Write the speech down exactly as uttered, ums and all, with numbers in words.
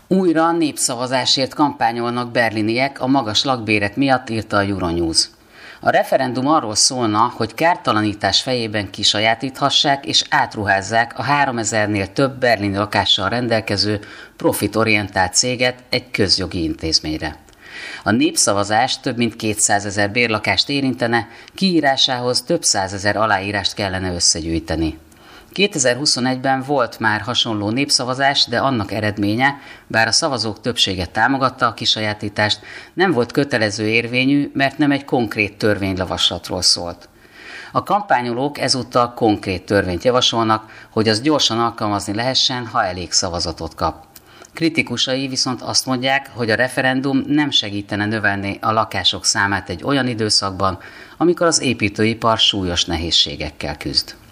Újra népszavazásért kampányolnak berliniek a magas lakbérek miatt, írta a Euronews. A referendum arról szólna, hogy kártalanítás fejében kisajátíthassák és átruházzák a háromezernél több berlini lakással rendelkező profitorientált céget egy közjogi intézményre. A népszavazás több mint kétszázezer bérlakást érintene, kiírásához több százezer aláírást kellene összegyűjteni. kétezer-huszonegyben volt már hasonló népszavazás, de annak eredménye, bár a szavazók többsége támogatta a kisajátítást, nem volt kötelező érvényű, mert nem egy konkrét törvényjavaslatról szólt. A kampányolók ezúttal konkrét törvényt javasolnak, hogy az gyorsan alkalmazni lehessen, ha elég szavazatot kap. Kritikusai viszont azt mondják, hogy a referendum nem segítene növelni a lakások számát egy olyan időszakban, amikor az építőipar súlyos nehézségekkel küzd.